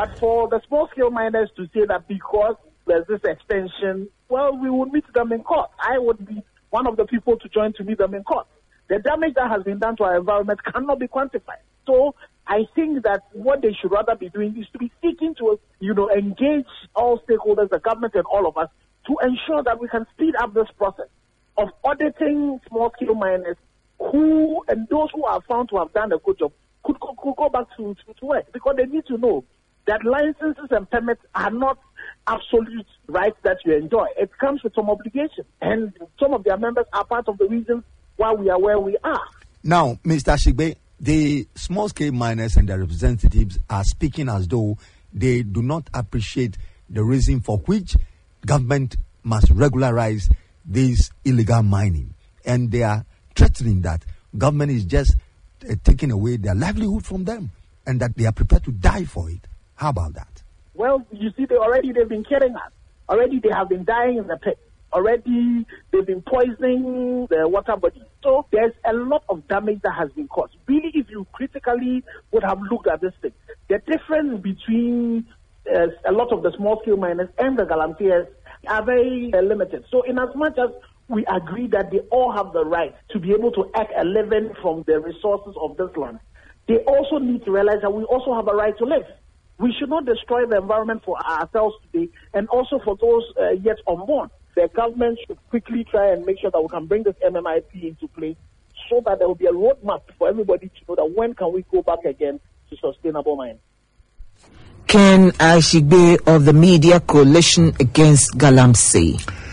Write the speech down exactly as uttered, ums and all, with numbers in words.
But for the small-scale miners to say that because there's this extension, well, we would meet them in court. I would be one of the people to join to meet them in court. The damage that has been done to our environment cannot be quantified. So I think that what they should rather be doing is to be seeking to, you know, engage all stakeholders, the government and all of us, to ensure that we can speed up this process of auditing small-scale miners who, and those who are found to have done a good job, could, could, could go back to, to, to work, because they need to know that licenses and permits are not absolute rights that you enjoy. It comes with some obligation, and some of their members are part of the reasons why we are where we are. Now, Mister Ashigbe, the small-scale miners and their representatives are speaking as though they do not appreciate the reason for which government must regularize this illegal mining, and they are threatening that government is just uh, taking away their livelihood from them, and that they are prepared to die for it. How about that? Well, you see, they already they've been killing us. Already they have been dying in the pit. Already they've been poisoning the water body. So there's a lot of damage that has been caused. Really, if you critically would have looked at this thing, the difference between uh, a lot of the small-scale miners and the Galamseyers are very uh, limited. So in as much as we agree that they all have the right to be able to earn a living from the resources of this land, they also need to realize that we also have a right to live. We should not destroy the environment for ourselves today, and also for those uh, yet unborn. The government should quickly try and make sure that we can bring this M M I P into place, so that there will be a roadmap for everybody to know that when can we go back again to sustainable mining. Ken Ashigbe of the Media Coalition Against Galamsey.